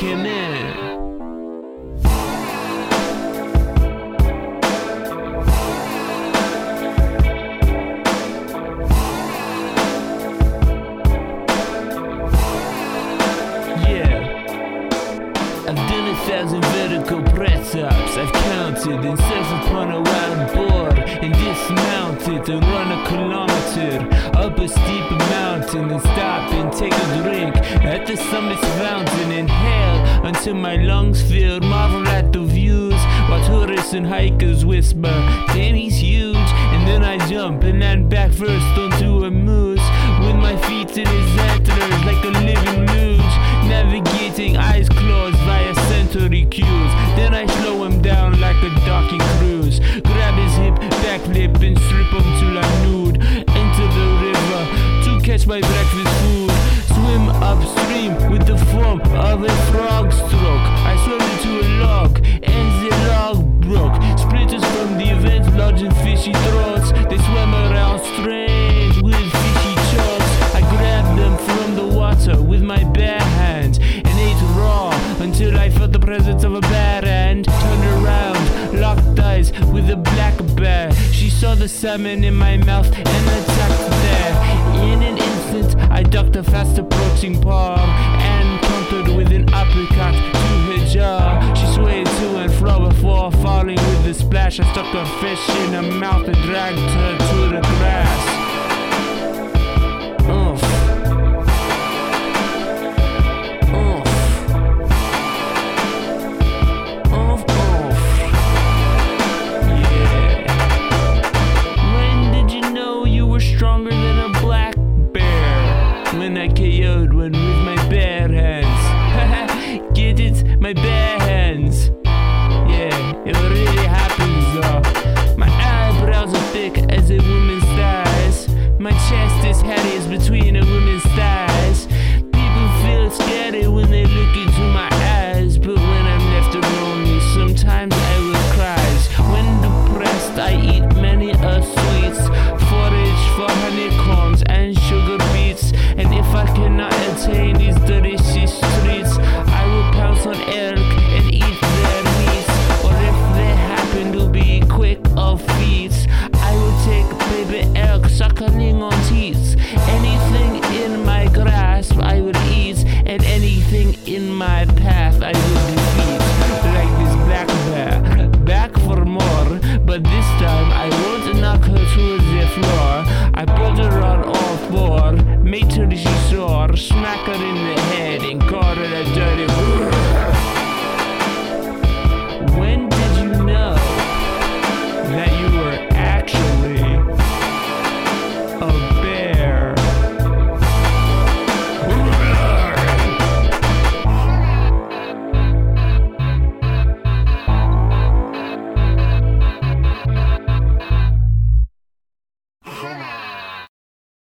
him in. I've done 1,000 vertical press-ups. I've counted and surfed upon a wild board and dismounted and run a kilometer up a steep mountain and stop and take a drink at the summit's fountain. Inhale until my lungs fill, marvel at the views while tourists and hikers whisper, damn, he's huge. And then I jump and land back first onto a moose with my feet in his antlers like a living luge, navigating eyes closed via sensory cues. Then I slow him down like a docking cruise, grab his hip, backflip and strip him till I'm nude. Enter the river to catch my breakfast food, swim upstream with the form of a frog stroke. I swim into a log and the log broke. Splinters from the event lodge in fishy throats. They swam around strange with fishy chokes. I grabbed them from the water with my bare hands and ate raw until I felt the presence of a bear and turned around, locked eyes with a black bear. She saw the salmon in my mouth and attacked there. In an instant, I ducked a fast approaching palm and countered with an uppercut to her jaw. She swayed to and fro before falling with a splash. I stuck a fish in her mouth and dragged her to the grass. Stronger than a black bear when I KO'd one with my bare hands. Get it? My bare hands. Yeah, it really happens though. My eyebrows are thick as a woman's thighs. My chest is hairy as between